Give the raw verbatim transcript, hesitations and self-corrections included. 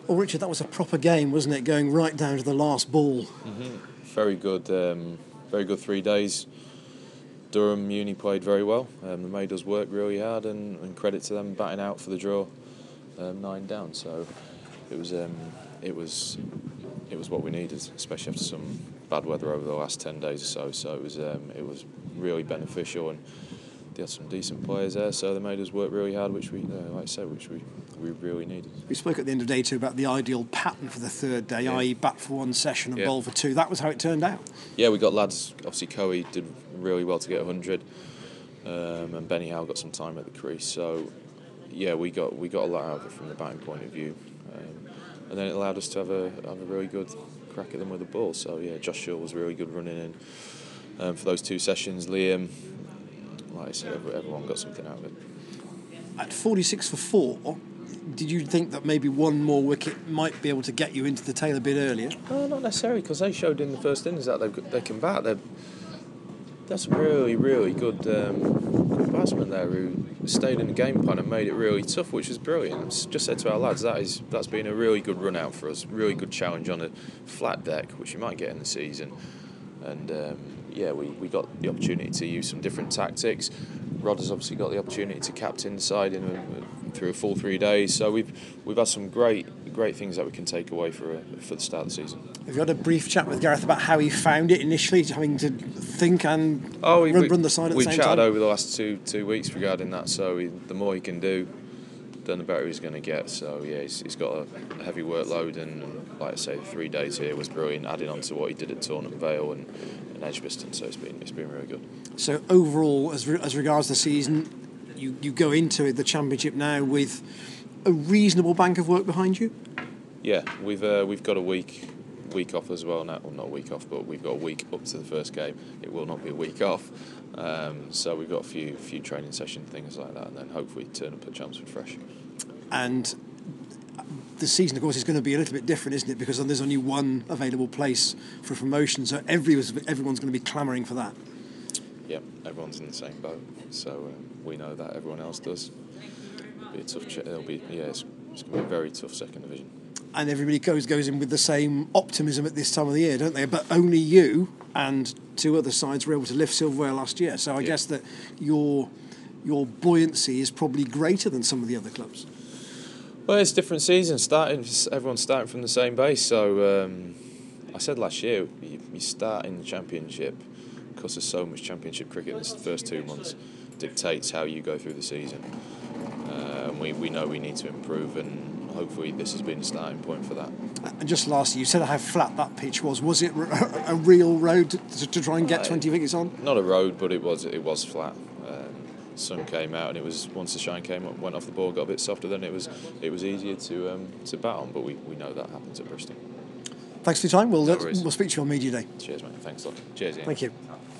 Well, Richard, that was a proper game, wasn't it? Going right down to the last ball. Mm-hmm. Very good, um, very good three days. Durham Uni played very well. Um, they made us work really hard, and, and credit to them batting out for the draw, um, nine down. So it was, um, it was, it was what we needed, especially after some bad weather over the last ten days or so. So it was, um, it was really beneficial, and they had some decent players there. So they made us work really hard, which we, uh, like I said, which we. we really needed. We spoke at the end of day two about the ideal pattern for the third day, yeah. that is bat for one session and yeah. bowl for two. That was how it turned out. Yeah, we got lads, obviously Coe did really well to get one hundred, um, and Benny Howe got some time at the crease. So, yeah, we got we got a lot out of it from the batting point of view. Um, and then it allowed us to have a have a really good crack at them with the ball. So, yeah, Josh Shaw was really good running in um, for those two sessions. Liam, like I said, everyone got something out of it. At forty-six for four, did you think that maybe one more wicket might be able to get you into the tail a bit earlier? No, not necessarily, because they showed in the first innings that they they can bat. They're, that's a really, really good, um, good batsman there who stayed in the game plan and made it really tough, which was brilliant. I just said to our lads, that is that's been a really good run out for us, really good challenge on a flat deck, which you might get in the season. And um, yeah, we, we got the opportunity to use some different tactics. Rod has obviously got the opportunity to captain the side in a, through a full three days. So we've we've had some great great things that we can take away for a, for the start of the season. Have you had a brief chat with Gareth about how he found it initially, having to think and oh, we, run, run the side at the same time? We've chatted over the last two two weeks regarding that. So he, the more he can do, then the better he's going to get. So yeah, he's, he's got a, a heavy workload, and, and like I say, the three days here was brilliant, adding on to what he did at Taunton Vale and, and Edgbaston. So it's been it's been really good. So overall, as re- as regards the season, you, you go into the championship now with a reasonable bank of work behind you. Yeah, we've uh, we've got a week week off as well now. Well, not a week off, but we've got a week up to the first game. It will not be a week off. Um, so we've got a few few training session things like that, and then hopefully turn up at Chelmsford fresh. And the season, of course, is going to be a little bit different, isn't it? Because there's only one available place for promotion, so everyone's everyone's going to be clamouring for that. Yeah, everyone's in the same boat, so um, we know that everyone else does. It'll be a tough. Ch- it'll be yeah, it's, it's going to be a very tough second division. And everybody goes goes in with the same optimism at this time of the year, don't they? But only you and two other sides were able to lift silverware last year. So I yeah. guess that your your buoyancy is probably greater than some of the other clubs. Well, it's different seasons. Starting, everyone's starting from the same base. So um, I said last year, you, you start in the championship because there's so much championship cricket in the first two months. Dictates how you go through the season. Uh, and we we know we need to improve, and hopefully this has been a starting point for that. And just lastly, you said how flat that pitch was. Was it a real road to, to try and get twenty wickets on? Not a road, but it was it was flat. Um, sun came out, and it was once the shine came up, went off the ball, got a bit softer. Then it was it was easier to um, to bat on. But we, we know that happens at Bristol. Thanks for your time. We'll No we'll speak to you on media day. Cheers, mate. Thanks a lot. Cheers, Ian. Thank you.